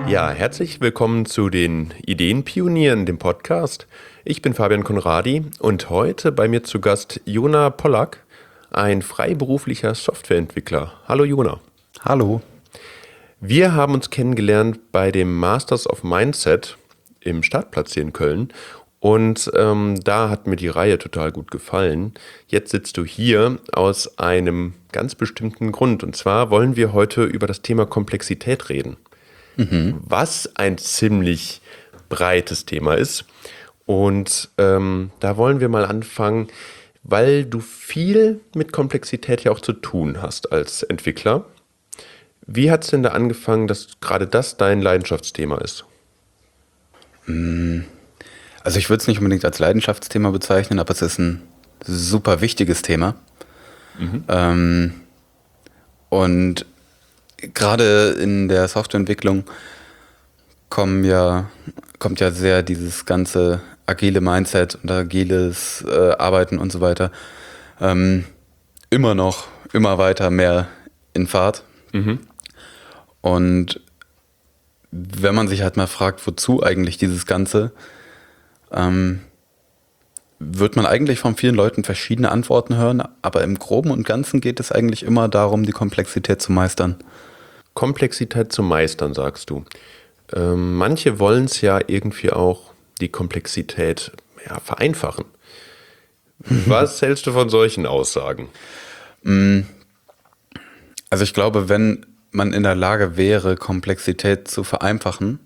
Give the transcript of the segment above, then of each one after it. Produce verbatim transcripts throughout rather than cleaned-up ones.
Ja, herzlich willkommen zu den Ideenpionieren, dem Podcast. Ich bin Fabian Conradi und heute bei mir zu Gast Jona Pollack, ein freiberuflicher Softwareentwickler. Hallo Jona. Hallo. Wir haben uns kennengelernt bei dem Masters of Mindset im Startplatz hier in Köln und ähm, da hat mir die Reihe total gut gefallen. Jetzt sitzt du hier aus einem ganz bestimmten Grund und zwar wollen wir heute über das Thema Komplexität reden. Mhm. Was ein ziemlich breites Thema ist. Und ähm, da wollen wir mal anfangen, weil du viel mit Komplexität ja auch zu tun hast als Entwickler. Wie hat es denn da angefangen, dass gerade das dein Leidenschaftsthema ist? Also ich würde es nicht unbedingt als Leidenschaftsthema bezeichnen, aber es ist ein super wichtiges Thema. Mhm. Ähm, und gerade in der Softwareentwicklung kommen ja, kommt ja sehr dieses ganze agile Mindset und agiles äh, Arbeiten und so weiter ähm, immer noch, immer weiter mehr in Fahrt. Mhm. Und wenn man sich halt mal fragt, wozu eigentlich dieses Ganze, ähm, wird man eigentlich von vielen Leuten verschiedene Antworten hören, aber im Groben und Ganzen geht es eigentlich immer darum, die Komplexität zu meistern. Komplexität zu meistern, sagst du. Ähm, manche wollen es ja irgendwie auch, die Komplexität ja, vereinfachen. Was hältst du von solchen Aussagen? Also ich glaube, wenn man in der Lage wäre, Komplexität zu vereinfachen,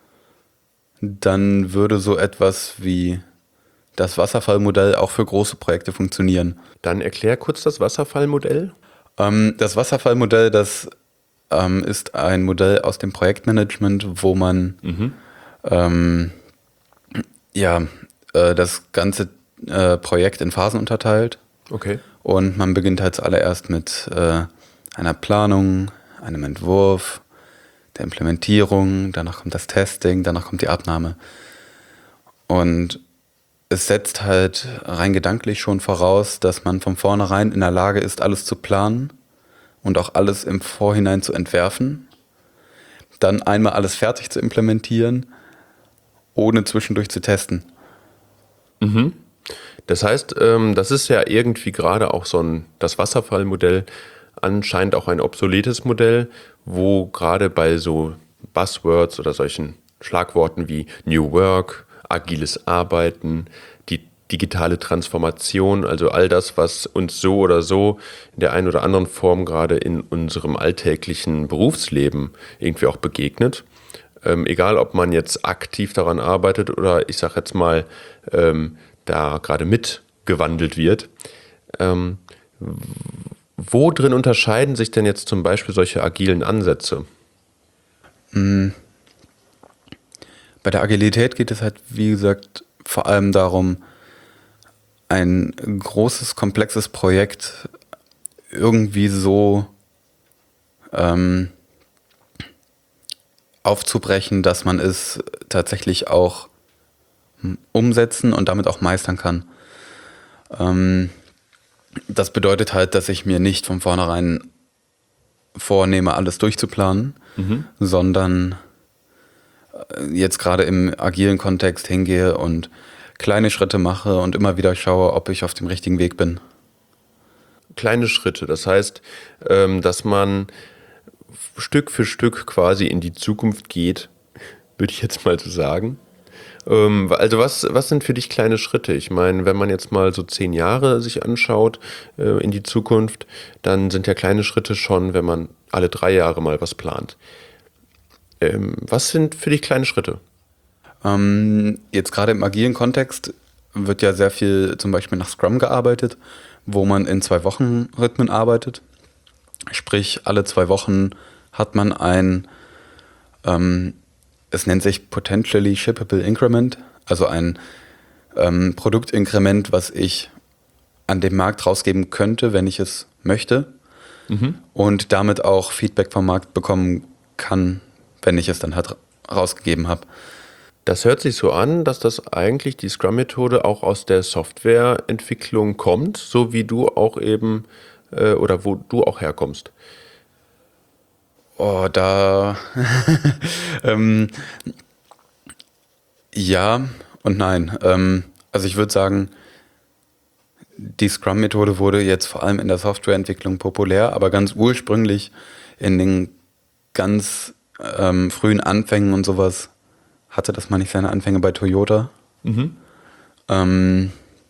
dann würde so etwas wie das Wasserfallmodell auch für große Projekte funktionieren. Dann erklär kurz das Wasserfallmodell. Ähm, das Wasserfallmodell, das ähm, ist ein Modell aus dem Projektmanagement, wo man mhm. ähm, ja, äh, das ganze äh, Projekt in Phasen unterteilt. Okay. Und man beginnt halt zuallererst mit äh, einer Planung, einem Entwurf, der Implementierung, danach kommt das Testing, danach kommt die Abnahme. Und es setzt halt rein gedanklich schon voraus, dass man von vornherein in der Lage ist, alles zu planen und auch alles im Vorhinein zu entwerfen, dann einmal alles fertig zu implementieren, ohne zwischendurch zu testen. Mhm. Das heißt, ähm, das ist ja irgendwie gerade auch so ein, das Wasserfallmodell, anscheinend auch ein obsoletes Modell, wo gerade bei so Buzzwords oder solchen Schlagworten wie New Work, agiles Arbeiten, die digitale Transformation, also all das, was uns so oder so in der einen oder anderen Form gerade in unserem alltäglichen Berufsleben irgendwie auch begegnet. Ähm, egal, ob man jetzt aktiv daran arbeitet oder ich sage jetzt mal, ähm, da gerade mitgewandelt wird. Ähm, Wo drin unterscheiden sich denn jetzt zum Beispiel solche agilen Ansätze? Bei der Agilität geht es halt, wie gesagt, vor allem darum, ein großes, komplexes Projekt irgendwie so ähm, aufzubrechen, dass man es tatsächlich auch umsetzen und damit auch meistern kann. Ähm, Das bedeutet halt, dass ich mir nicht von vornherein vornehme, alles durchzuplanen, mhm. sondern jetzt gerade im agilen Kontext hingehe und kleine Schritte mache und immer wieder schaue, ob ich auf dem richtigen Weg bin. Kleine Schritte, das heißt, dass man Stück für Stück quasi in die Zukunft geht, würde ich jetzt mal so sagen. Also was, was sind für dich kleine Schritte? Ich meine, wenn man jetzt mal so zehn Jahre sich anschaut äh, in die Zukunft, dann sind ja kleine Schritte schon, wenn man alle drei Jahre mal was plant. Ähm, was sind für dich kleine Schritte? Ähm, jetzt gerade im agilen Kontext wird ja sehr viel zum Beispiel nach Scrum gearbeitet, wo man in zwei Wochen Rhythmen arbeitet. Sprich, alle zwei Wochen hat man ein ähm, es nennt sich Potentially Shippable Increment, also ein ähm, Produktinkrement, was ich an den Markt rausgeben könnte, wenn ich es möchte. Mhm. Und damit auch Feedback vom Markt bekommen kann, wenn ich es dann halt rausgegeben habe. Das hört sich so an, dass das eigentlich die Scrum-Methode auch aus der Softwareentwicklung kommt, so wie du auch eben äh, oder wo du auch herkommst. Oh, da ähm, ja und nein. Ähm, also ich würde sagen, die Scrum-Methode wurde jetzt vor allem in der Softwareentwicklung populär, aber ganz ursprünglich in den ganz ähm, frühen Anfängen und sowas hatte das mal nicht seine Anfänge bei Toyota. Mhm. Ähm,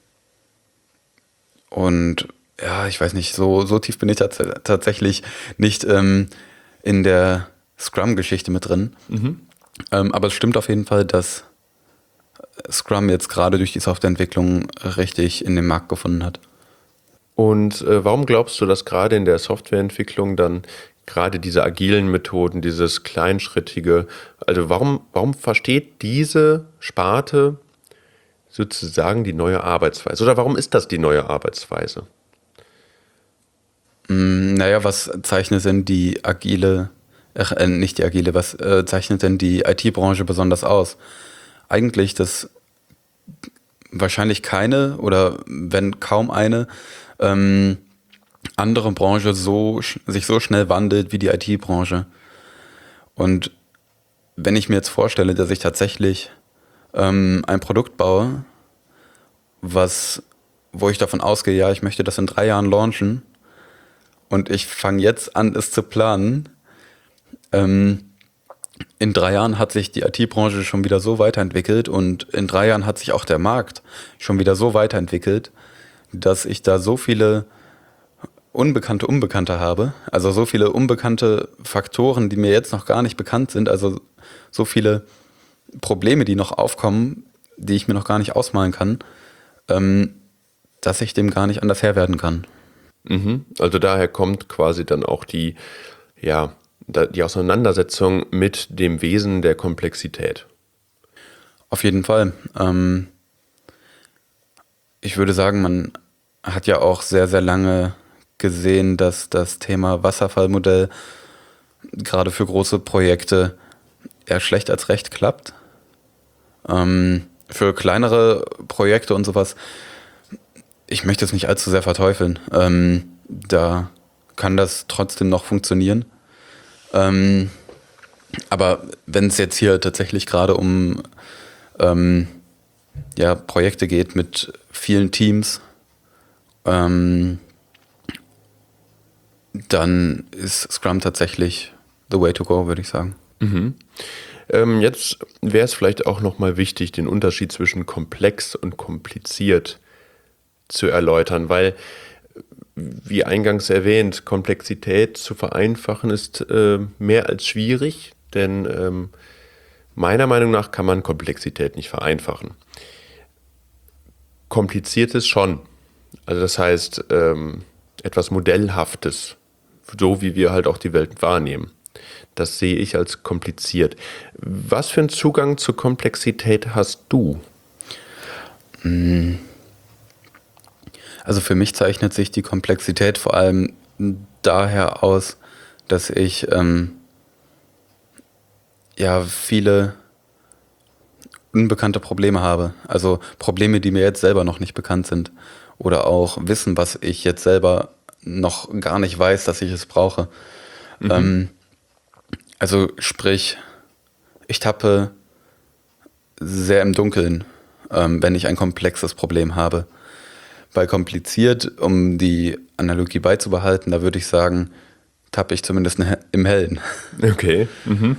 und ja, ich weiß nicht, so, so tief bin ich tats tatsächlich nicht ähm, in der Scrum-Geschichte mit drin. Mhm. Ähm, aber es stimmt auf jeden Fall, dass Scrum jetzt gerade durch die Softwareentwicklung richtig in den Markt gefunden hat. Und äh, warum glaubst du, dass gerade in der Softwareentwicklung dann gerade diese agilen Methoden, dieses kleinschrittige, also warum, warum versteht diese Sparte sozusagen die neue Arbeitsweise? Oder warum ist das die neue Arbeitsweise? Mm, Naja, was zeichnet denn die agile, ach, äh, nicht die agile, was äh, zeichnet denn die I T-Branche besonders aus? Eigentlich, dass wahrscheinlich keine oder wenn kaum eine ähm, andere Branche so sch- sich so schnell wandelt wie die I T-Branche. Und wenn ich mir jetzt vorstelle, dass ich tatsächlich ähm, ein Produkt baue, was, wo ich davon ausgehe, ja, ich möchte das in drei Jahren launchen und ich fange jetzt an, es zu planen, ähm, in drei Jahren hat sich die I T-Branche schon wieder so weiterentwickelt und in drei Jahren hat sich auch der Markt schon wieder so weiterentwickelt, dass ich da so viele unbekannte Unbekannte habe, also so viele unbekannte Faktoren, die mir jetzt noch gar nicht bekannt sind, also so viele Probleme, die noch aufkommen, die ich mir noch gar nicht ausmalen kann, ähm, dass ich dem gar nicht anders Herr werden kann. Mhm. Also daher kommt quasi dann auch die, ja, da- die Auseinandersetzung mit dem Wesen der Komplexität. Auf jeden Fall. Ähm, ich würde sagen, man hat ja auch sehr, sehr lange gesehen, dass das Thema Wasserfallmodell gerade für große Projekte eher schlecht als recht klappt. Ähm, für kleinere Projekte und sowas, ich möchte es nicht allzu sehr verteufeln. Ähm, da kann das trotzdem noch funktionieren. Ähm, aber wenn es jetzt hier tatsächlich gerade um ähm, ja, Projekte geht mit vielen Teams, ähm, dann ist Scrum tatsächlich the way to go, würde ich sagen. Ähm, jetzt wäre es vielleicht auch nochmal wichtig, den Unterschied zwischen komplex und kompliziert zu erläutern, weil, wie eingangs erwähnt, Komplexität zu vereinfachen ist äh, mehr als schwierig, denn ähm, meiner Meinung nach kann man Komplexität nicht vereinfachen. Kompliziertes schon. Also das heißt, ähm, etwas Modellhaftes, so wie wir halt auch die Welt wahrnehmen. Das sehe ich als kompliziert. Was für einen Zugang zur Komplexität hast du? Also für mich zeichnet sich die Komplexität vor allem daher aus, dass ich ähm, ja viele unbekannte Probleme habe. Also Probleme, die mir jetzt selber noch nicht bekannt sind. Oder auch Wissen, was ich jetzt selber noch gar nicht weiß, dass ich es brauche. Ähm, also sprich, ich tappe sehr im Dunkeln, ähm, wenn ich ein komplexes Problem habe. Bei kompliziert, um die Analogie beizubehalten, da würde ich sagen, tappe ich zumindest ne- im Hellen. Okay. Mhm.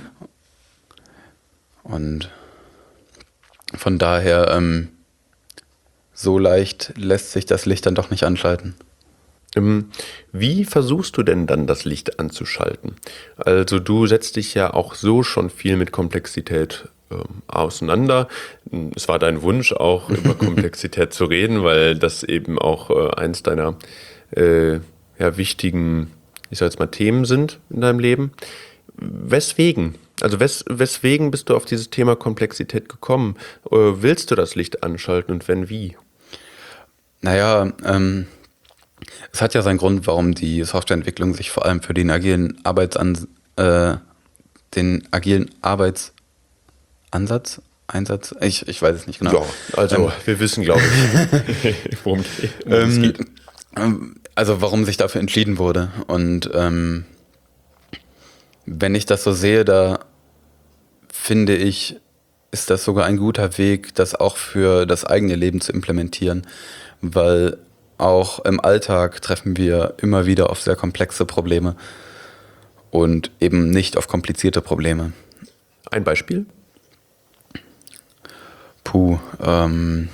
Und von daher, ähm, so leicht lässt sich das Licht dann doch nicht anschalten. Ähm, Wie versuchst du denn dann das Licht anzuschalten? Also du setzt dich ja auch so schon viel mit Komplexität ähm, auseinander. Es war dein Wunsch auch über Komplexität zu reden, weil das eben auch äh, eins deiner äh, ja, wichtigen, ich sag jetzt mal, Themen sind in deinem Leben. Weswegen? Also wes weswegen bist du auf dieses Thema Komplexität gekommen? Äh, willst du das Licht anschalten und wenn wie? Naja, ähm, es hat ja seinen Grund, warum die Softwareentwicklung sich vor allem für den agilen Arbeitsan äh, den agilen Arbeitsansatz, Einsatz, ich, ich weiß es nicht genau. Ja, also Ähm, wir wissen, glaube ich, worum worum es ähm, geht. ähm, also warum sich dafür entschieden wurde. Und ähm, wenn ich das so sehe, da finde ich, ist das sogar ein guter Weg, das auch für das eigene Leben zu implementieren, weil auch im Alltag treffen wir immer wieder auf sehr komplexe Probleme und eben nicht auf komplizierte Probleme. Ein Beispiel? Puh, ähm,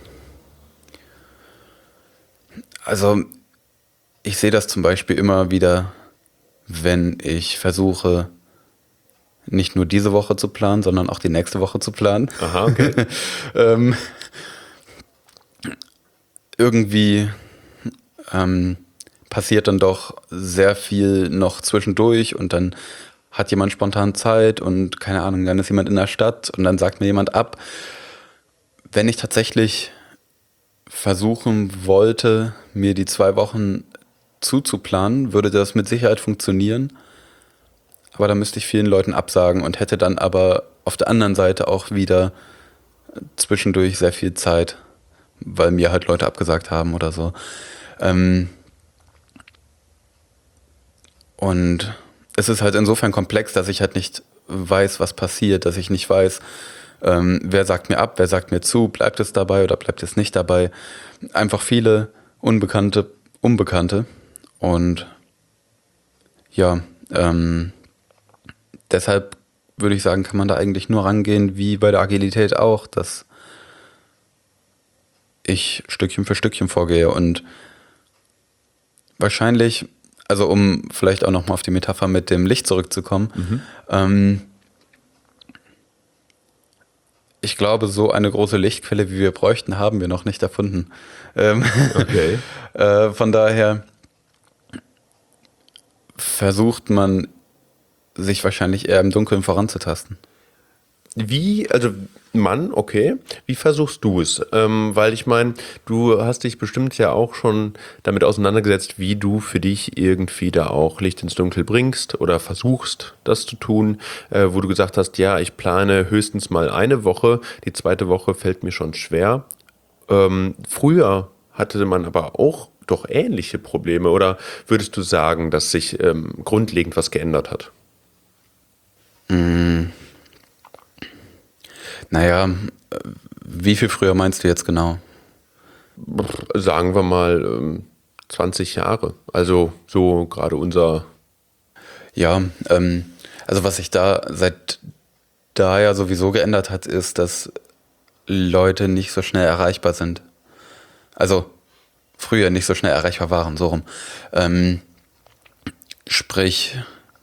also ich sehe das zum Beispiel immer wieder, wenn ich versuche, nicht nur diese Woche zu planen, sondern auch die nächste Woche zu planen. Aha, okay. ähm, irgendwie ähm, passiert dann doch sehr viel noch zwischendurch und dann hat jemand spontan Zeit und keine Ahnung, dann ist jemand in der Stadt und dann sagt mir jemand ab. Wenn ich tatsächlich versuchen wollte, mir die zwei Wochen zuzuplanen, würde das mit Sicherheit funktionieren. Aber da müsste ich vielen Leuten absagen und hätte dann aber auf der anderen Seite auch wieder zwischendurch sehr viel Zeit, weil mir halt Leute abgesagt haben oder so. Ähm und es ist halt insofern komplex, dass ich halt nicht weiß, was passiert, dass ich nicht weiß, ähm, wer sagt mir ab, wer sagt mir zu, bleibt es dabei oder bleibt es nicht dabei. Einfach viele Unbekannte, Unbekannte und ja, ähm, deshalb würde ich sagen, kann man da eigentlich nur rangehen, wie bei der Agilität auch, dass ich Stückchen für Stückchen vorgehe und wahrscheinlich, also um vielleicht auch nochmal auf die Metapher mit dem Licht zurückzukommen, mhm. ähm, ich glaube, so eine große Lichtquelle, wie wir bräuchten, haben wir noch nicht erfunden. Ähm, okay. äh, von daher versucht man sich wahrscheinlich eher im Dunkeln voranzutasten. Wie, also Mann, okay, wie versuchst du es? Ähm, weil ich meine, du hast dich bestimmt ja auch schon damit auseinandergesetzt, wie du für dich irgendwie da auch Licht ins Dunkel bringst oder versuchst, das zu tun, äh, wo du gesagt hast, ja, ich plane höchstens mal eine Woche, die zweite Woche fällt mir schon schwer. Ähm, früher hatte man aber auch doch ähnliche Probleme, oder würdest du sagen, dass sich ähm, grundlegend was geändert hat? Mm. Naja, wie viel früher meinst du jetzt genau? Sagen wir mal ähm, zwanzig Jahre. Also so gerade unser... Ja, ähm, also was sich da seit da ja sowieso geändert hat, ist, dass Leute nicht so schnell erreichbar sind. Also früher nicht so schnell erreichbar waren, so rum. Ähm, sprich,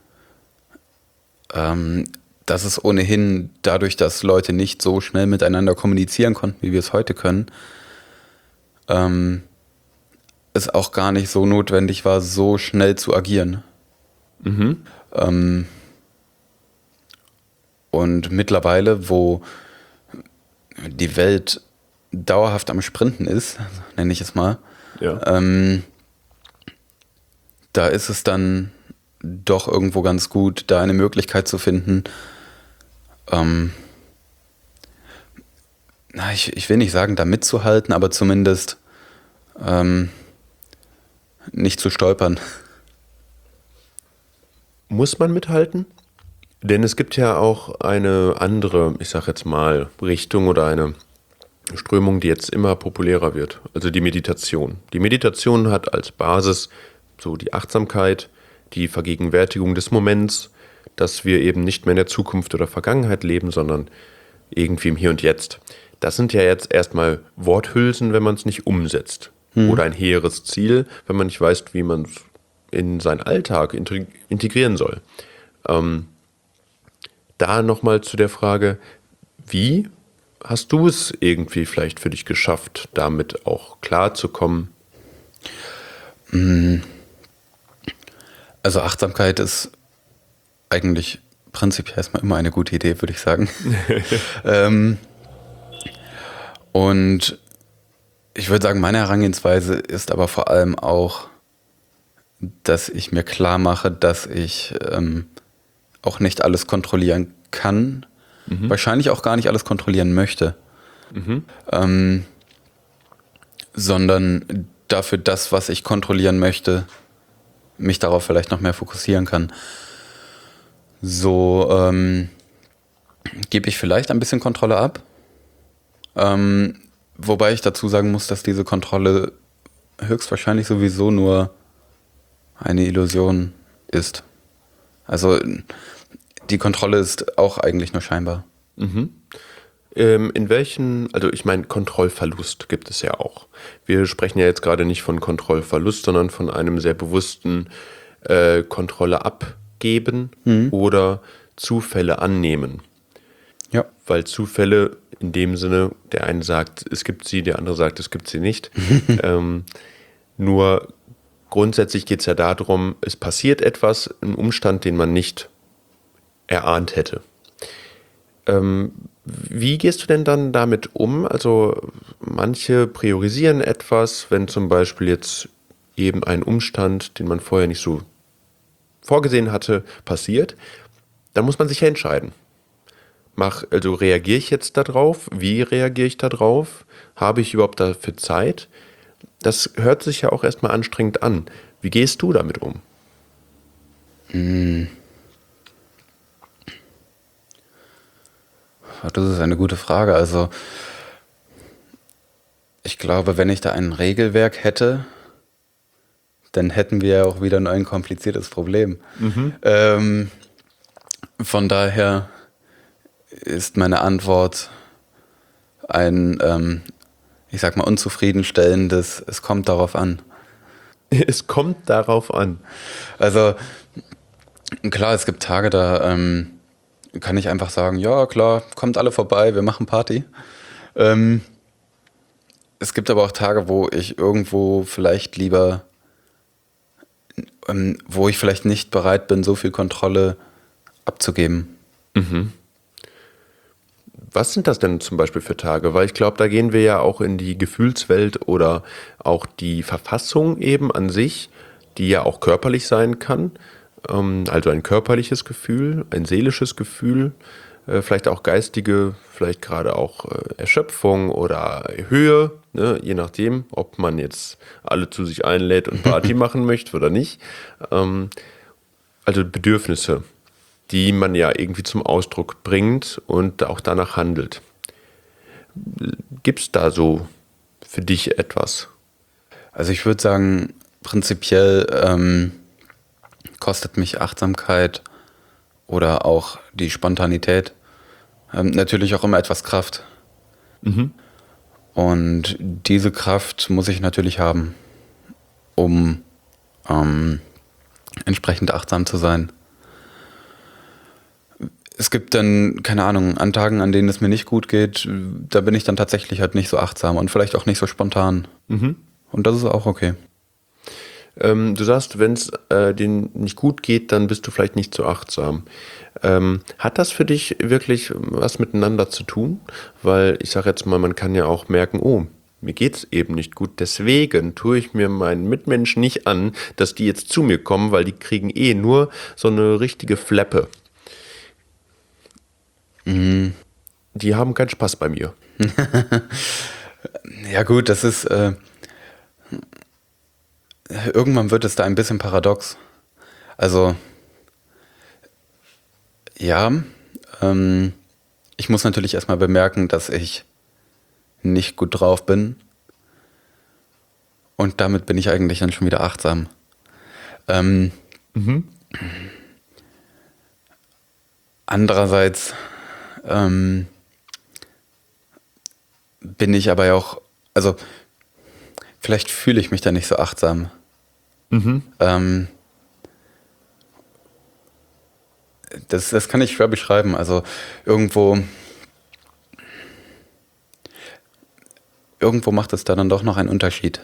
ähm, dass es ohnehin dadurch, dass Leute nicht so schnell miteinander kommunizieren konnten, wie wir es heute können, ähm, es auch gar nicht so notwendig war, so schnell zu agieren. Mhm. Ähm, und mittlerweile, wo die Welt dauerhaft am Sprinten ist, nenne ich es mal, ja. ähm, da ist es dann doch irgendwo ganz gut, da eine Möglichkeit zu finden, ähm, na, ich, ich will nicht sagen, da mitzuhalten, aber zumindest ähm, nicht zu stolpern. Muss man mithalten? Denn es gibt ja auch eine andere, ich sag jetzt mal, Richtung oder eine Strömung, die jetzt immer populärer wird. Also die Meditation. Die Meditation hat als Basis so die Achtsamkeit, die Vergegenwärtigung des Moments, dass wir eben nicht mehr in der Zukunft oder Vergangenheit leben, sondern irgendwie im Hier und Jetzt. Das sind ja jetzt erstmal Worthülsen, wenn man es nicht umsetzt. Hm. Oder ein hehres Ziel, wenn man nicht weiß, wie man es in seinen Alltag integrieren soll. Ähm, da nochmal zu der Frage, wie hast du es irgendwie vielleicht für dich geschafft, damit auch klarzukommen? Also Achtsamkeit ist eigentlich prinzipiell erstmal immer eine gute Idee, würde ich sagen. ähm, und ich würde sagen, meine Herangehensweise ist aber vor allem auch, dass ich mir klar mache, dass ich ähm, auch nicht alles kontrollieren kann, mhm. wahrscheinlich auch gar nicht alles kontrollieren möchte, mhm. ähm, sondern dafür das, was ich kontrollieren möchte, mich darauf vielleicht noch mehr fokussieren kann. So ähm, gebe ich vielleicht ein bisschen Kontrolle ab. Ähm, wobei ich dazu sagen muss, dass diese Kontrolle höchstwahrscheinlich sowieso nur eine Illusion ist. Also die Kontrolle ist auch eigentlich nur scheinbar. Mhm. Ähm, in welchen, also ich meine, Kontrollverlust gibt es ja auch. Wir sprechen ja jetzt gerade nicht von Kontrollverlust, sondern von einem sehr bewussten äh, Kontrolle abgeben mhm. oder Zufälle annehmen. Ja. Weil Zufälle in dem Sinne, der eine sagt, es gibt sie, der andere sagt, es gibt sie nicht. ähm, nur grundsätzlich geht es ja darum, es passiert etwas, ein Umstand, den man nicht erahnt hätte. Ähm, wie gehst du denn dann damit um? Also manche priorisieren etwas, wenn zum Beispiel jetzt eben ein Umstand, den man vorher nicht so vorgesehen hatte, passiert, dann muss man sich ja entscheiden. Mach, also reagiere ich jetzt darauf? Wie reagiere ich darauf? Habe ich überhaupt dafür Zeit? Das hört sich ja auch erstmal anstrengend an. Wie gehst du damit um? Hm. Das ist eine gute Frage. Also ich glaube, wenn ich da ein Regelwerk hätte, dann hätten wir ja auch wieder ein kompliziertes Problem. Mhm. Ähm, von daher ist meine Antwort ein, ähm, ich sag mal, unzufriedenstellendes, es kommt darauf an. Es kommt darauf an. Also klar, es gibt Tage, da ähm, kann ich einfach sagen, ja klar, kommt alle vorbei, wir machen Party. Ähm, es gibt aber auch Tage, wo ich irgendwo vielleicht lieber, ähm, wo ich vielleicht nicht bereit bin, so viel Kontrolle abzugeben. Mhm. Was sind das denn zum Beispiel für Tage? Weil ich glaube, da gehen wir ja auch in die Gefühlswelt oder auch die Verfassung eben an sich, die ja auch körperlich sein kann. Also ein körperliches Gefühl, ein seelisches Gefühl, vielleicht auch geistige, vielleicht gerade auch Erschöpfung oder Höhe, ne? Je nachdem, ob man jetzt alle zu sich einlädt und Party machen möchte oder nicht. Also Bedürfnisse, die man ja irgendwie zum Ausdruck bringt und auch danach handelt. Gibt es da so für dich etwas? Also ich würde sagen, prinzipiell ähm, kostet mich Achtsamkeit oder auch die Spontanität ähm, natürlich auch immer etwas Kraft. Mhm. Und diese Kraft muss ich natürlich haben, um ähm, entsprechend achtsam zu sein. Es gibt dann, keine Ahnung, an Tagen, an denen es mir nicht gut geht, da bin ich dann tatsächlich halt nicht so achtsam und vielleicht auch nicht so spontan. Mhm. Und das ist auch okay. Ähm, du sagst, wenn es äh, denen nicht gut geht, dann bist du vielleicht nicht so achtsam. Ähm, hat das für dich wirklich was miteinander zu tun? Weil ich sage jetzt mal, man kann ja auch merken, oh, mir geht's eben nicht gut, deswegen tue ich mir meinen Mitmenschen nicht an, dass die jetzt zu mir kommen, weil die kriegen eh nur so eine richtige Fleppe. Mhm. Die haben keinen Spaß bei mir. Ja gut, das ist... Äh Irgendwann wird es da ein bisschen paradox. Also, ja, ähm, ich muss natürlich erstmal bemerken, dass ich nicht gut drauf bin. Und damit bin ich eigentlich dann schon wieder achtsam. Ähm, mhm. Andererseits ähm, bin ich aber ja auch, also vielleicht fühle ich mich da nicht so achtsam. Mhm. Ähm, das, das kann ich schwer beschreiben. Also irgendwo, irgendwo macht es da dann doch noch einen Unterschied.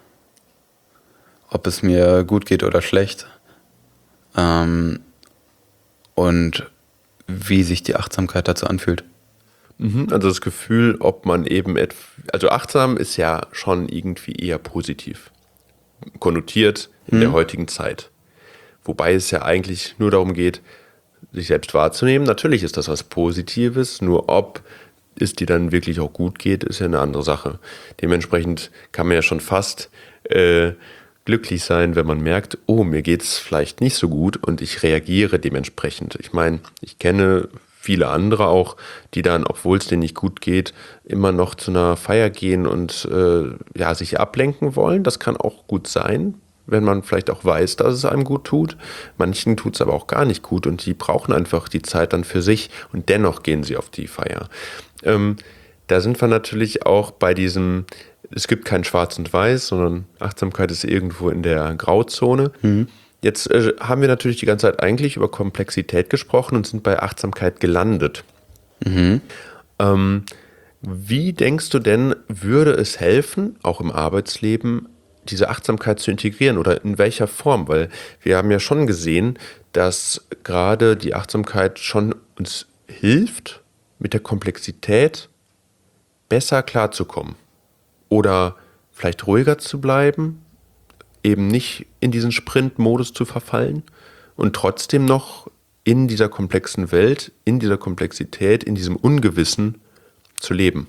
Ob es mir gut geht oder schlecht. Ähm, und wie sich die Achtsamkeit dazu anfühlt. Also das Gefühl, ob man eben, et- also achtsam ist ja schon irgendwie eher positiv konnotiert in hm. der heutigen Zeit. Wobei es ja eigentlich nur darum geht, sich selbst wahrzunehmen. Natürlich ist das was Positives, nur ob es dir dann wirklich auch gut geht, ist ja eine andere Sache. Dementsprechend kann man ja schon fast äh, glücklich sein, wenn man merkt, oh, mir geht's vielleicht nicht so gut und ich reagiere dementsprechend. Ich meine, ich kenne viele andere auch, die dann, obwohl es denen nicht gut geht, immer noch zu einer Feier gehen und äh, ja, sich ablenken wollen. Das kann auch gut sein, wenn man vielleicht auch weiß, dass es einem gut tut. Manchen tut es aber auch gar nicht gut und die brauchen einfach die Zeit dann für sich und dennoch gehen sie auf die Feier. Ähm, da sind wir natürlich auch bei diesem, es gibt kein Schwarz und Weiß, sondern Achtsamkeit ist irgendwo in der Grauzone. Mhm. Jetzt äh, haben wir natürlich die ganze Zeit eigentlich über Komplexität gesprochen und sind bei Achtsamkeit gelandet. Mhm. Ähm, wie denkst du denn, würde es helfen, auch im Arbeitsleben, diese Achtsamkeit zu integrieren oder in welcher Form? Weil wir haben ja schon gesehen, dass gerade die Achtsamkeit schon uns hilft, mit der Komplexität besser klarzukommen oder vielleicht ruhiger zu bleiben, eben nicht in diesen Sprint-Modus zu verfallen und trotzdem noch in dieser komplexen Welt, in dieser Komplexität, in diesem Ungewissen zu leben.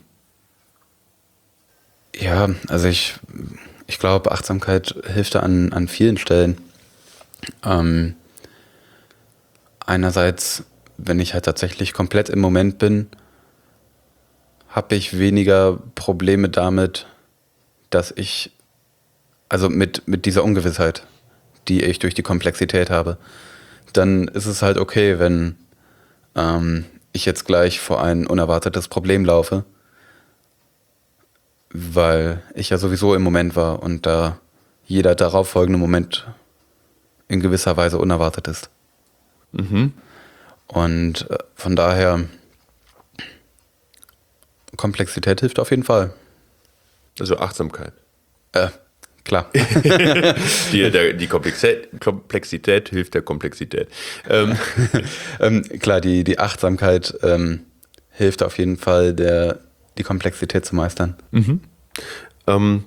Ja, also ich, ich glaube, Achtsamkeit hilft da an, an vielen Stellen. Ähm, einerseits, wenn ich halt tatsächlich komplett im Moment bin, habe ich weniger Probleme damit, dass ich, also mit, mit dieser Ungewissheit, die ich durch die Komplexität habe. Dann ist es halt okay, wenn ähm, ich jetzt gleich vor ein unerwartetes Problem laufe, weil ich ja sowieso im Moment war und da jeder darauf folgende Moment in gewisser Weise unerwartet ist. Mhm. Und äh, von daher, Komplexität hilft auf jeden Fall. Also Achtsamkeit. Äh, klar. die, der, die Komplexität, Komplexität hilft der Komplexität. Ähm. ähm, klar, die, die Achtsamkeit ähm, hilft auf jeden Fall, der, die Komplexität zu meistern. Mhm. Ähm,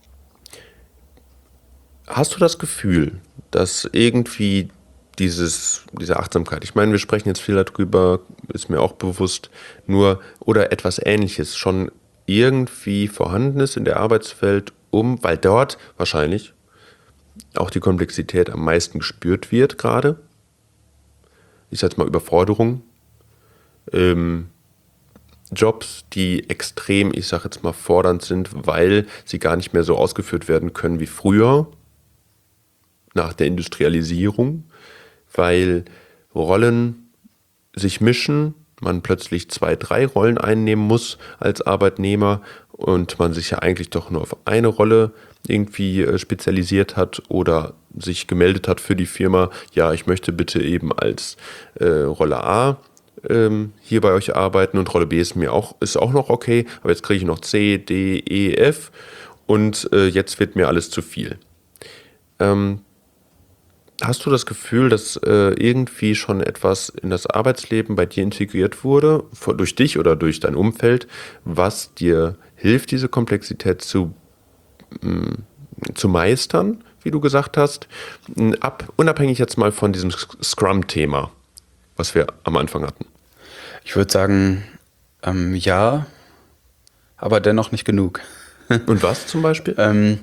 hast du das Gefühl, dass irgendwie dieses, diese Achtsamkeit, ich meine, wir sprechen jetzt viel darüber, ist mir auch bewusst, nur oder etwas Ähnliches schon irgendwie vorhanden ist in der Arbeitswelt, um, weil dort wahrscheinlich auch die Komplexität am meisten gespürt wird gerade. Ich sag jetzt mal Überforderung. Ähm, Jobs, die extrem, ich sag jetzt mal, fordernd sind, weil sie gar nicht mehr so ausgeführt werden können wie früher, nach der Industrialisierung, weil Rollen sich mischen, man plötzlich zwei, drei Rollen einnehmen muss als Arbeitnehmer und man sich ja eigentlich doch nur auf eine Rolle irgendwie spezialisiert hat oder sich gemeldet hat für die Firma, ja, ich möchte bitte eben als äh, Rolle A ähm, hier bei euch arbeiten und Rolle B ist mir auch, ist auch noch okay, aber jetzt kriege ich noch C, D, E, F und äh, jetzt wird mir alles zu viel. Ähm, Hast du das Gefühl, dass äh, irgendwie schon etwas in das Arbeitsleben bei dir integriert wurde, vor, durch dich oder durch dein Umfeld, was dir hilft, diese Komplexität zu, mh, zu meistern, wie du gesagt hast, ab, unabhängig jetzt mal von diesem Scrum-Thema, was wir am Anfang hatten? Ich würde sagen, ähm, ja, aber dennoch nicht genug. Und was zum Beispiel? ähm,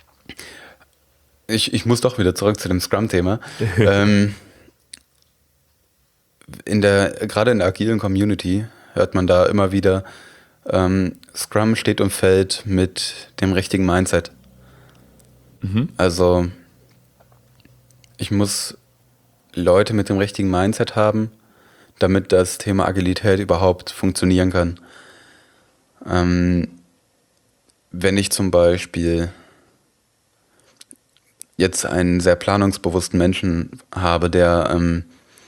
Ich, ich muss doch wieder zurück zu dem Scrum-Thema. ähm, in der, gerade in der agilen Community hört man da immer wieder, ähm, Scrum steht und fällt mit dem richtigen Mindset. Mhm. Also ich muss Leute mit dem richtigen Mindset haben, damit das Thema Agilität überhaupt funktionieren kann. Ähm, wenn ich zum Beispiel jetzt einen sehr planungsbewussten Menschen habe, der, ähm,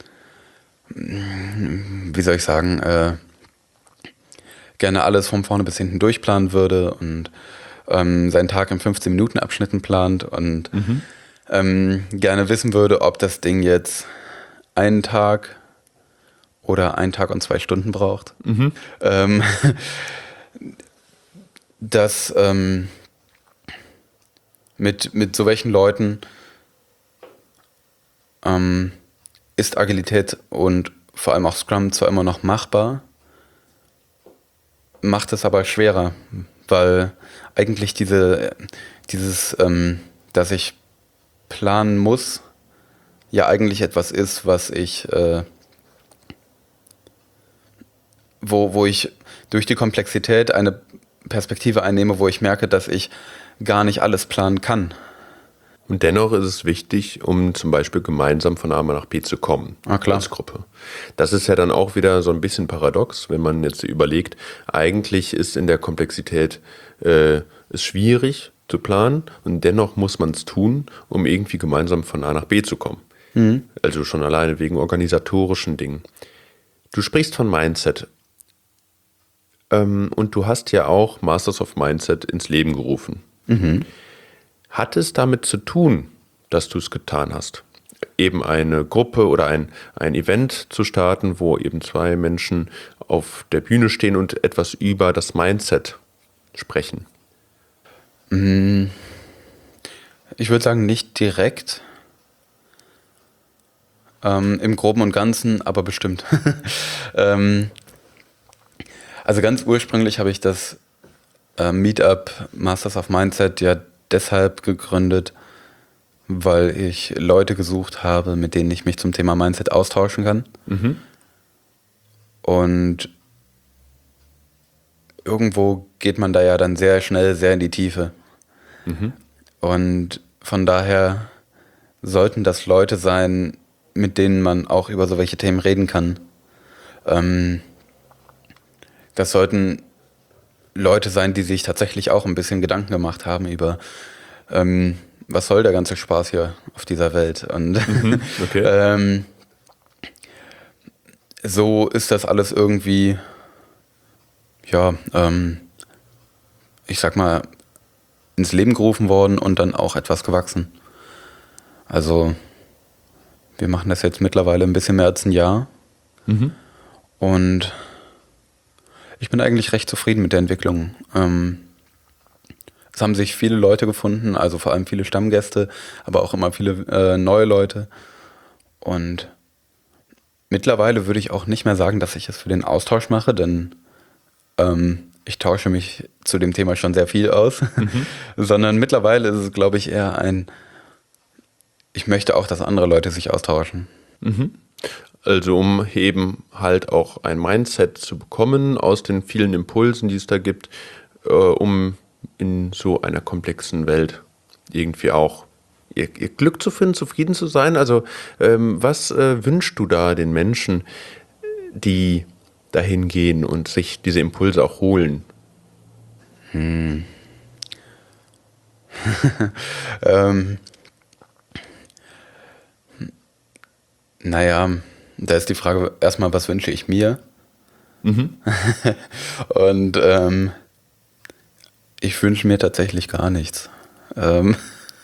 wie soll ich sagen, äh, gerne alles von vorne bis hinten durchplanen würde und ähm, seinen Tag in fünfzehn-Minuten-Abschnitten plant und mhm. ähm, gerne wissen würde, ob das Ding jetzt einen Tag oder einen Tag und zwei Stunden braucht. Mhm. Ähm, das ähm, Mit, mit so welchen Leuten ähm, ist Agilität und vor allem auch Scrum zwar immer noch machbar, macht es aber schwerer, weil eigentlich diese, dieses, ähm, dass ich planen muss, ja eigentlich etwas ist, was ich, äh, wo, wo ich durch die Komplexität eine Perspektive einnehme, wo ich merke, dass ich gar nicht alles planen kann. Und dennoch ist es wichtig, um zum Beispiel gemeinsam von A nach B zu kommen, ah, klar. als Gruppe. Das ist ja dann auch wieder so ein bisschen paradox, wenn man jetzt überlegt, eigentlich ist in der Komplexität äh, es schwierig zu planen und dennoch muss man es tun, um irgendwie gemeinsam von A nach B zu kommen. Mhm. Also schon alleine wegen organisatorischen Dingen. Du sprichst von Mindset ähm, und du hast ja auch Masters of Mindset ins Leben gerufen. Mhm. Hat es damit zu tun, dass du es getan hast, eben eine Gruppe oder ein, ein Event zu starten, wo eben zwei Menschen auf der Bühne stehen und etwas über das Mindset sprechen? Ich würde sagen, nicht direkt. Ähm, im Groben und Ganzen, aber bestimmt. ähm, also ganz ursprünglich habe ich das äh, Meetup Masters of Mindset ja deshalb gegründet, weil ich Leute gesucht habe, mit denen ich mich zum Thema Mindset austauschen kann. Mhm. Und irgendwo geht man da ja dann sehr schnell sehr in die Tiefe. Mhm. Und von daher sollten das Leute sein, mit denen man auch über so welche Themen reden kann. Ähm, das sollten Leute sein, die sich tatsächlich auch ein bisschen Gedanken gemacht haben über, ähm, was soll der ganze Spaß hier auf dieser Welt. Und mhm, okay. ähm, so ist das alles irgendwie, ja, ähm, ich sag mal, ins Leben gerufen worden und dann auch etwas gewachsen. Also wir machen das jetzt mittlerweile ein bisschen mehr als ein Jahr. Mhm. Und ich bin eigentlich recht zufrieden mit der Entwicklung. Ähm, es haben sich viele Leute gefunden, also vor allem viele Stammgäste, aber auch immer viele äh, neue Leute. Und mittlerweile würde ich auch nicht mehr sagen, dass ich es für den Austausch mache, denn ähm, ich tausche mich zu dem Thema schon sehr viel aus. Mhm. Sondern mittlerweile ist es, glaube ich, eher ein, ich möchte auch, dass andere Leute sich austauschen. Mhm. Also um eben halt auch ein Mindset zu bekommen aus den vielen Impulsen, die es da gibt, äh, um in so einer komplexen Welt irgendwie auch ihr, ihr Glück zu finden, zufrieden zu sein. Also ähm, was äh, wünschst du da den Menschen, die dahin gehen und sich diese Impulse auch holen? Hm. ähm. Naja, da ist die Frage erstmal, was wünsche ich mir? Mhm. Und ähm, ich wünsche mir tatsächlich gar nichts. Ähm,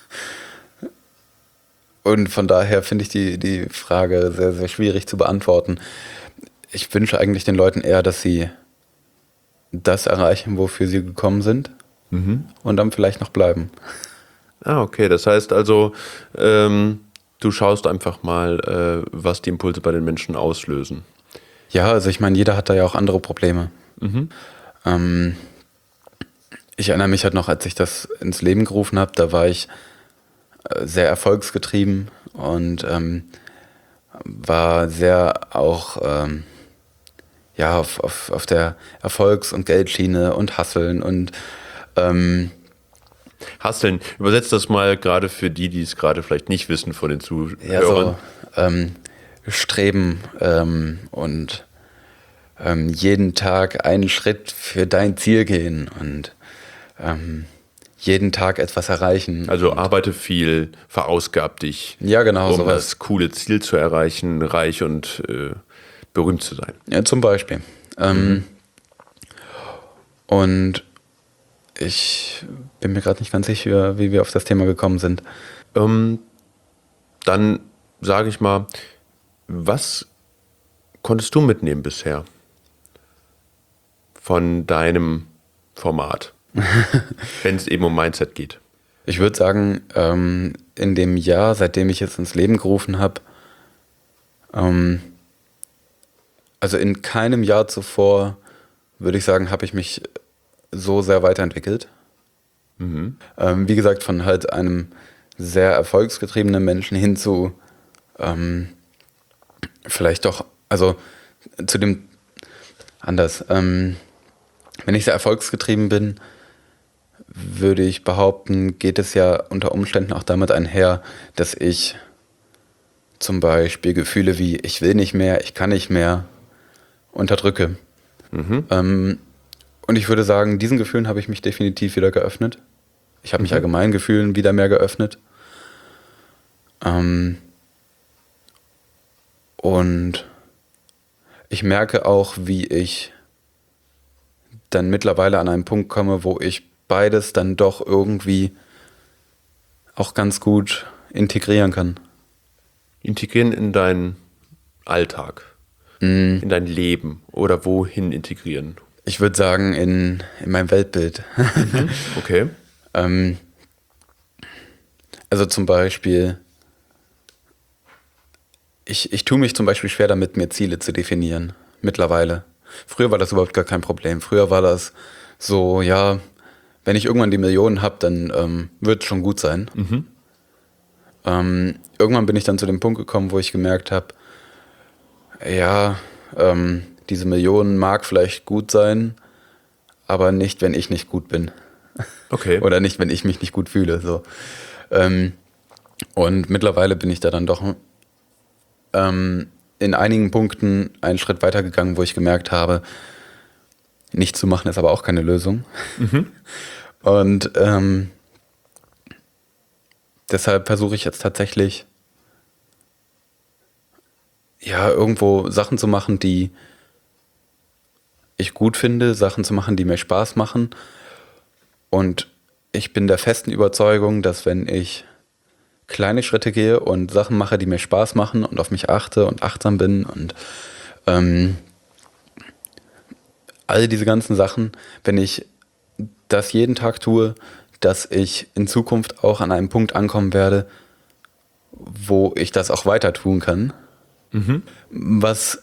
und von daher finde ich die, die Frage sehr, sehr schwierig zu beantworten. Ich wünsche eigentlich den Leuten eher, dass sie das erreichen, wofür sie gekommen sind, mhm. und dann vielleicht noch bleiben. Ah, okay. Das heißt also, ähm, du schaust einfach mal, äh, was die Impulse bei den Menschen auslösen. Ja, also ich meine, jeder hat da ja auch andere Probleme. Mhm. Ähm, ich erinnere mich halt noch, als ich das ins Leben gerufen habe, da war ich äh, sehr erfolgsgetrieben und ähm, war sehr auch ähm, ja, auf, auf, auf der Erfolgs- und Geldschiene und Hasseln und ähm, Hasseln, übersetzt das mal gerade für die, die es gerade vielleicht nicht wissen von den Zuhörern. Ja, so ähm, Streben ähm, und ähm, jeden Tag einen Schritt für dein Ziel gehen und ähm, jeden Tag etwas erreichen. Also arbeite viel, verausgab dich, ja, genau, um sowas. das coole Ziel zu erreichen, reich und äh, berühmt zu sein. Ja, zum Beispiel. Ähm, mhm. Und ich bin mir gerade nicht ganz sicher, wie wir auf das Thema gekommen sind. Ähm, dann sage ich mal, was konntest du mitnehmen bisher von deinem Format, wenn es eben um Mindset geht? Ich würde sagen, ähm, in dem Jahr, seitdem ich es ins Leben gerufen habe, ähm, also in keinem Jahr zuvor, würde ich sagen, habe ich mich so sehr weiterentwickelt. Mhm. Ähm, wie gesagt, von halt einem sehr erfolgsgetriebenen Menschen hin zu ähm, vielleicht doch, also zu dem, anders, ähm, wenn ich sehr erfolgsgetrieben bin, würde ich behaupten, geht es ja unter Umständen auch damit einher, dass ich zum Beispiel Gefühle wie ich will nicht mehr, ich kann nicht mehr unterdrücke. Mhm. Ähm, und ich würde sagen, diesen Gefühlen habe ich mich definitiv wieder geöffnet. Ich habe mich mhm. allgemein Gefühlen wieder mehr geöffnet. Ähm, und ich merke auch, wie ich dann mittlerweile an einen Punkt komme, wo ich beides dann doch irgendwie auch ganz gut integrieren kann. Integrieren in deinen Alltag, mm. in dein Leben oder wohin integrieren? Ich würde sagen, in, in mein Weltbild. Mhm. Okay. ähm, also zum Beispiel, ich, ich tue mich zum Beispiel schwer damit, mir Ziele zu definieren, mittlerweile. Früher war das überhaupt gar kein Problem. Früher war das so, ja, wenn ich irgendwann die Millionen habe, dann ähm, wird es schon gut sein. Mhm. Ähm, irgendwann bin ich dann zu dem Punkt gekommen, wo ich gemerkt habe, ja, ähm, diese Millionen mag vielleicht gut sein, aber nicht, wenn ich nicht gut bin. Okay. Oder nicht, wenn ich mich nicht gut fühle. So. Ähm, und mittlerweile bin ich da dann doch ähm, in einigen Punkten einen Schritt weiter gegangen, wo ich gemerkt habe, nichts zu machen ist aber auch keine Lösung. Mhm. Und ähm, deshalb versuche ich jetzt tatsächlich, ja, irgendwo Sachen zu machen, die ich gut finde, Sachen zu machen, die mir Spaß machen. Und ich bin der festen Überzeugung, dass wenn ich kleine Schritte gehe und Sachen mache, die mir Spaß machen und auf mich achte und achtsam bin und ähm, all diese ganzen Sachen, wenn ich das jeden Tag tue, dass ich in Zukunft auch an einem Punkt ankommen werde, wo ich das auch weiter tun kann. Mhm. Was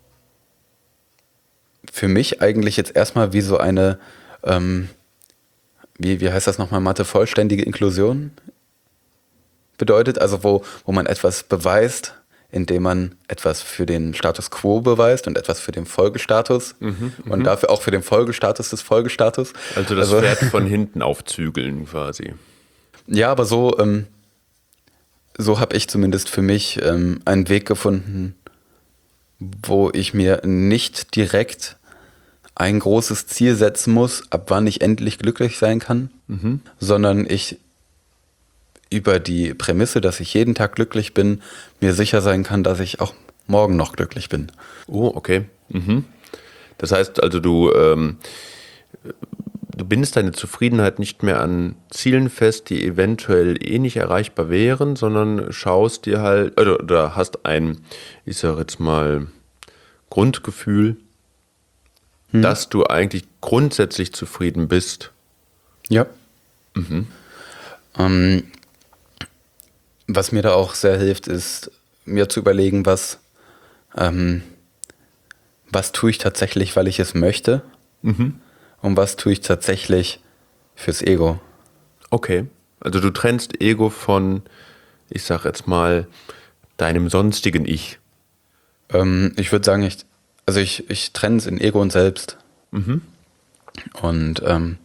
für mich eigentlich jetzt erstmal wie so eine, ähm, wie, wie heißt das nochmal, Mathe, vollständige Inklusion bedeutet, also wo, wo man etwas beweist, indem man etwas für den Status quo beweist und etwas für den Folgestatus mhm, und m- dafür auch für den Folgestatus des Folgestatus. Also das also, Pferd von hinten aufzügeln quasi. Ja, aber so, ähm, so habe ich zumindest für mich ähm, einen Weg gefunden, wo ich mir nicht direkt ein großes Ziel setzen muss, ab wann ich endlich glücklich sein kann, mhm. sondern ich über die Prämisse, dass ich jeden Tag glücklich bin, mir sicher sein kann, dass ich auch morgen noch glücklich bin. Oh, okay. Mhm. Das heißt also, du, ähm, du bindest deine Zufriedenheit nicht mehr an Zielen fest, die eventuell eh nicht erreichbar wären, sondern schaust dir halt, oder, oder hast ein, ich sag jetzt mal, Grundgefühl, hm. dass du eigentlich grundsätzlich zufrieden bist. Ja. Mhm. Ähm, was mir da auch sehr hilft, ist mir zu überlegen, was, ähm, was tue ich tatsächlich, weil ich es möchte, mhm. und was tue ich tatsächlich fürs Ego. Okay, also du trennst Ego von, ich sag jetzt mal, deinem sonstigen Ich. Ähm, ich würde sagen, ich, also ich, ich trenne es in Ego und Selbst. Mhm. Und ähm,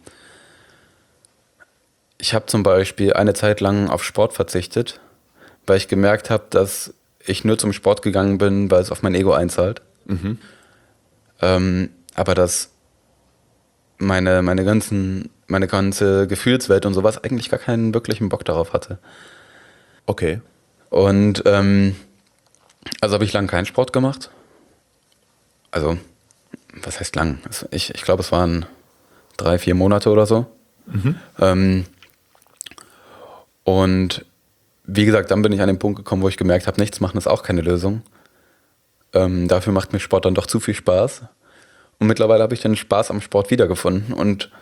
ich habe zum Beispiel eine Zeit lang auf Sport verzichtet, weil ich gemerkt habe, dass ich nur zum Sport gegangen bin, weil es auf mein Ego einzahlt. Mhm. Ähm, aber dass meine, meine, ganzen, meine ganze Gefühlswelt und sowas eigentlich gar keinen wirklichen Bock darauf hatte. Okay. Und ähm, also habe ich lang keinen Sport gemacht. Also, was heißt lang? Also ich, ich glaube, es waren drei, vier Monate oder so. Mhm. Ähm, und wie gesagt, dann bin ich an den Punkt gekommen, wo ich gemerkt habe, nichts machen ist auch keine Lösung. Ähm, dafür macht mir Sport dann doch zu viel Spaß. Und mittlerweile habe ich den Spaß am Sport wiedergefunden. Und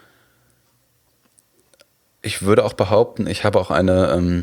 ich würde auch behaupten, ich habe auch eine, ähm,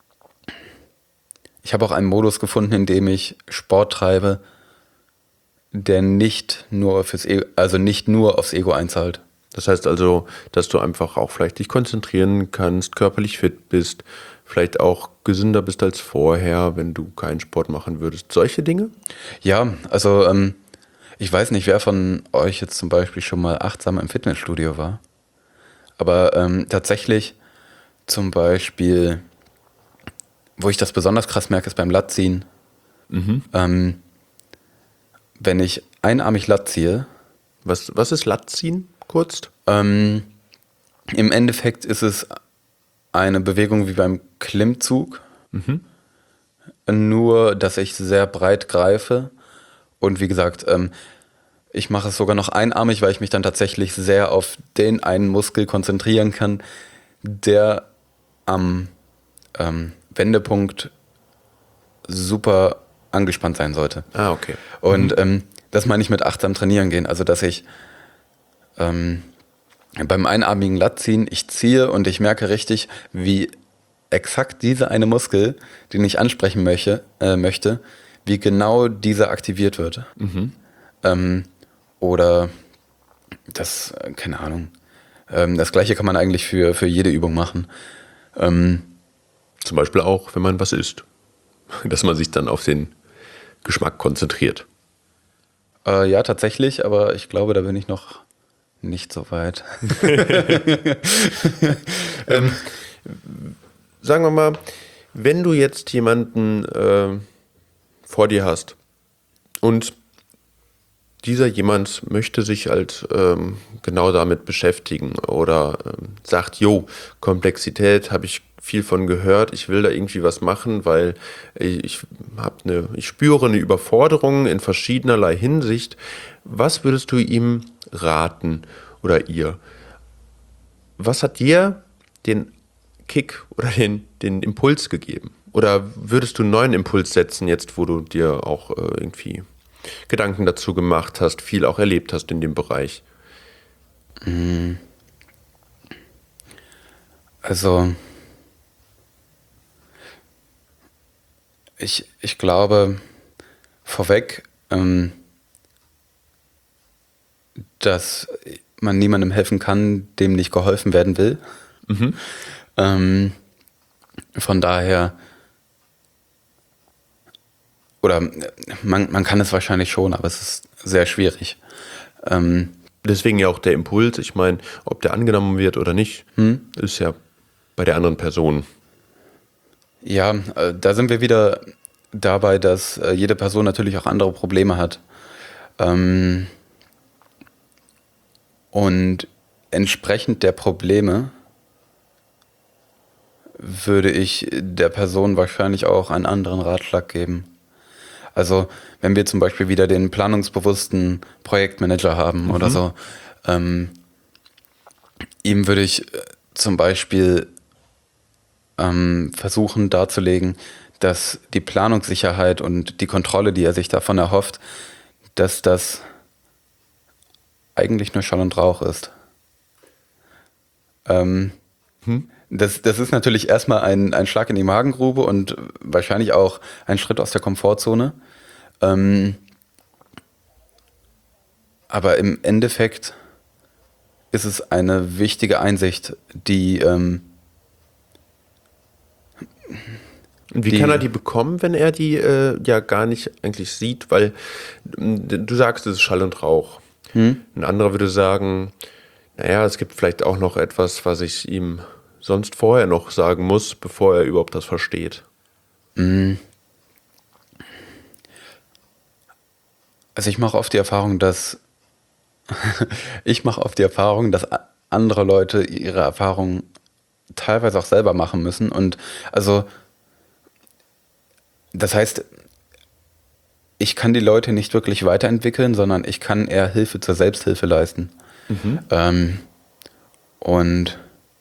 ich habe auch einen Modus gefunden, in dem ich Sport treibe, der nicht nur fürs Ego, also nicht nur aufs Ego einzahlt. Das heißt also, dass du einfach auch vielleicht dich konzentrieren kannst, körperlich fit bist, vielleicht auch gesünder bist als vorher, wenn du keinen Sport machen würdest. Solche Dinge? Ja, also ähm, ich weiß nicht, wer von euch jetzt zum Beispiel schon mal achtsam im Fitnessstudio war. Aber ähm, tatsächlich zum Beispiel, wo ich das besonders krass merke, ist beim Latziehen. Mhm. Ähm, wenn ich einarmig Lat ziehe, Was, was ist Latziehen, kurz? ähm, im Endeffekt ist es eine Bewegung wie beim Klimmzug, Mhm. nur dass ich sehr breit greife. Und wie gesagt, ähm, ich mache es sogar noch einarmig, weil ich mich dann tatsächlich sehr auf den einen Muskel konzentrieren kann, der am ähm, Wendepunkt super angespannt sein sollte. Ah, okay. Und ähm, das meine ich mit achtsam trainieren gehen. Also, dass ich ähm, beim einarmigen Latziehen, ich ziehe und ich merke richtig, wie exakt dieser eine Muskel, den ich ansprechen möchte, äh, möchte wie genau dieser aktiviert wird. Mhm. Ähm, oder das, äh, keine Ahnung. Ähm, das gleiche kann man eigentlich für, für jede Übung machen. Ähm, Zum Beispiel auch, wenn man was isst. Dass man sich dann auf den Geschmack konzentriert. äh, ja, tatsächlich, aber ich glaube, da bin ich noch nicht so weit. Ähm, sagen wir mal, wenn du jetzt jemanden äh, vor dir hast und dieser jemand möchte sich halt ähm, genau damit beschäftigen oder ähm, sagt, jo, Komplexität habe ich viel von gehört, ich will da irgendwie was machen, weil ich hab eine, ich spüre eine Überforderung in verschiedenerlei Hinsicht. Was würdest du ihm raten oder ihr? Was hat dir den Kick oder den, den Impuls gegeben? Oder würdest du einen neuen Impuls setzen, jetzt wo du dir auch äh, irgendwie Gedanken dazu gemacht hast, viel auch erlebt hast in dem Bereich? Also, ich, ich glaube, vorweg, ähm, dass man niemandem helfen kann, dem nicht geholfen werden will. Mhm. Ähm, von daher, oder äh, man, man kann es wahrscheinlich schon, aber es ist sehr schwierig. Ähm, Deswegen ja auch der Impuls. Ich meine, ob der angenommen wird oder nicht, ist ja bei der anderen Person. ja, äh, da sind wir wieder dabei, dass äh, jede Person natürlich auch andere Probleme hat. Ähm, und entsprechend der Probleme würde ich der Person wahrscheinlich auch einen anderen Ratschlag geben. Also wenn wir zum Beispiel wieder den planungsbewussten Projektmanager haben oder so, ähm, ihm würde ich äh, zum Beispiel ähm, versuchen darzulegen, dass die Planungssicherheit und die Kontrolle, die er sich davon erhofft, dass das eigentlich nur Schall und Rauch ist. Ähm, das, das ist natürlich erstmal ein, ein Schlag in die Magengrube und wahrscheinlich auch ein Schritt aus der Komfortzone. Ähm, aber im Endeffekt ist es eine wichtige Einsicht, die, ähm, Und wie Die- kann er die bekommen, wenn er die äh, ja gar nicht eigentlich sieht? Weil m, du sagst, es ist Schall und Rauch. Ein anderer würde sagen, naja, es gibt vielleicht auch noch etwas, was ich ihm sonst vorher noch sagen muss, bevor er überhaupt das versteht. also ich mache oft die Erfahrung, dass ich mache oft die Erfahrung, dass a- andere Leute ihre Erfahrungen teilweise auch selber machen müssen. Und also, das heißt, ich kann die Leute nicht wirklich weiterentwickeln, sondern ich kann eher Hilfe zur Selbsthilfe leisten. Ähm, und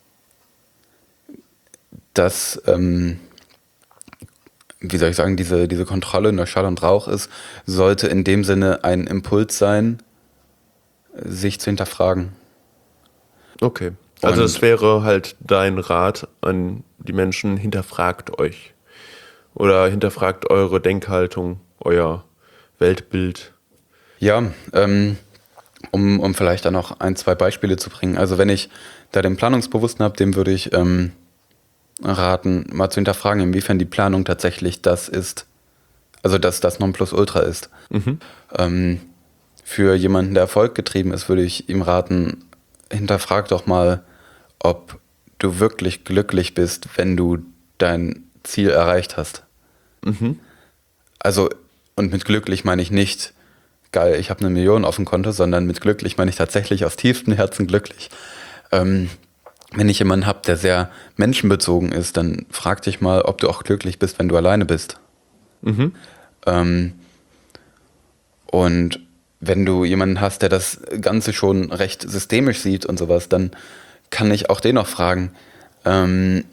das, ähm, wie soll ich sagen, diese, diese Kontrolle nur Schall und Rauch ist, sollte in dem Sinne ein Impuls sein, sich zu hinterfragen. Okay. Also Und- das wäre halt dein Rat an die Menschen, hinterfragt euch. Oder hinterfragt eure Denkhaltung, euer Weltbild. Ja, ähm, Um, um vielleicht dann noch ein, zwei Beispiele zu bringen. Also wenn ich da den Planungsbewussten habe, dem würde ich ähm, raten, mal zu hinterfragen, inwiefern die Planung tatsächlich das ist, also dass das Nonplusultra ist. Mhm. Ähm, für jemanden, der erfolggetrieben ist, würde ich ihm raten, hinterfrag doch mal, ob du wirklich glücklich bist, wenn du dein Ziel erreicht hast. Mhm. Also, und mit glücklich meine ich nicht, geil, ich habe eine Million auf dem Konto, sondern mit glücklich meine ich tatsächlich aus tiefstem Herzen glücklich. Ähm, wenn ich jemanden habe, der sehr menschenbezogen ist, dann frag dich mal, ob du auch glücklich bist, wenn du alleine bist. Mhm. Ähm, und wenn du jemanden hast, der das Ganze schon recht systemisch sieht und sowas, dann kann ich auch den noch fragen, ähm,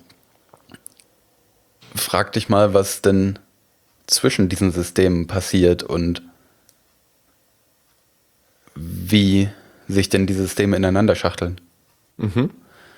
frag dich mal, was denn zwischen diesen Systemen passiert und wie sich denn die Systeme ineinander schachteln. Mhm.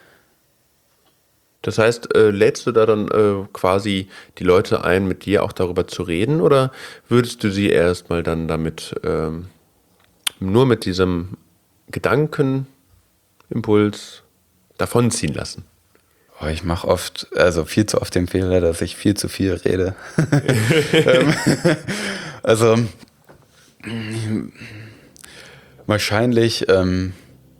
Das heißt, äh, lädst du da dann äh, quasi die Leute ein, mit dir auch darüber zu reden, oder würdest du sie erstmal dann damit ähm, nur mit diesem Gedankenimpuls davonziehen lassen? Oh, ich mache oft, also viel zu oft den Fehler, dass ich viel zu viel rede. Ähm, also wahrscheinlich ähm,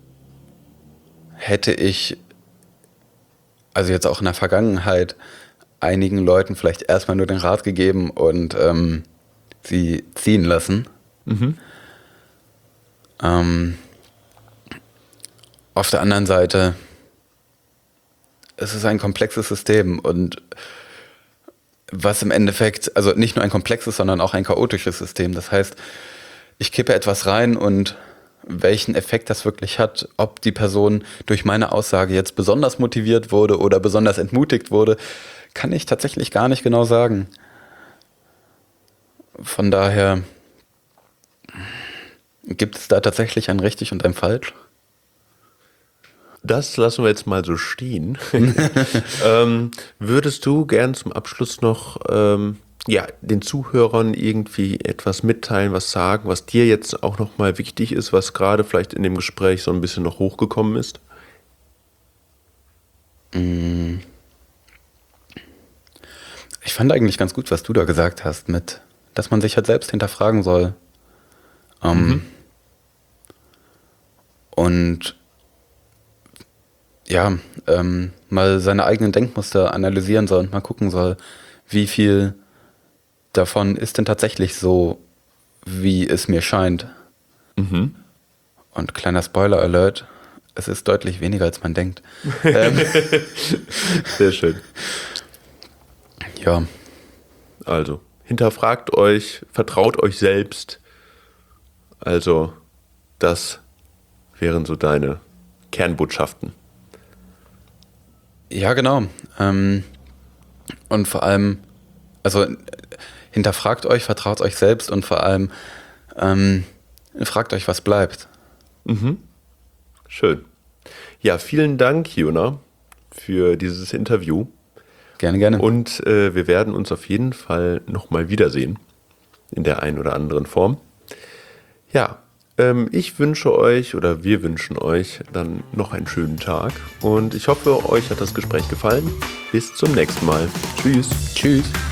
hätte ich, also jetzt auch in der Vergangenheit, einigen Leuten vielleicht erstmal nur den Rat gegeben und ähm, sie ziehen lassen. Mhm. Ähm, auf der anderen Seite, es ist ein komplexes System und was im Endeffekt, also nicht nur ein komplexes, sondern auch ein chaotisches System. Das heißt, ich kippe etwas rein und welchen Effekt das wirklich hat, ob die Person durch meine Aussage jetzt besonders motiviert wurde oder besonders entmutigt wurde, kann ich tatsächlich gar nicht genau sagen. Von daher gibt es da tatsächlich ein richtig und ein falsch. Das lassen wir jetzt mal so stehen. ähm, würdest du gern zum Abschluss noch ähm, ja, den Zuhörern irgendwie etwas mitteilen, was sagen, was dir jetzt auch nochmal wichtig ist, was gerade vielleicht in dem Gespräch so ein bisschen noch hochgekommen ist? Ich fand eigentlich ganz gut, was du da gesagt hast, mit, dass man sich halt selbst hinterfragen soll. Ähm, Mhm. Und ja, ähm, mal seine eigenen Denkmuster analysieren soll und mal gucken soll, wie viel davon ist denn tatsächlich so, wie es mir scheint. Mhm. Und kleiner Spoiler-Alert, es ist deutlich weniger, als man denkt. ähm, Sehr schön. ja, Also, hinterfragt euch, vertraut euch selbst. Also, das wären so deine Kernbotschaften. ja, genau. Ähm, und vor allem, also äh, hinterfragt euch, vertraut euch selbst und vor allem ähm, fragt euch, was bleibt. Schön. Ja, vielen Dank, Jona, für dieses Interview. Gerne, gerne. Und äh, wir werden uns auf jeden Fall nochmal wiedersehen. In der einen oder anderen Form. Ja, ähm, ich wünsche euch oder wir wünschen euch dann noch einen schönen Tag. Und ich hoffe, euch hat das Gespräch gefallen. Bis zum nächsten Mal. Tschüss. Tschüss.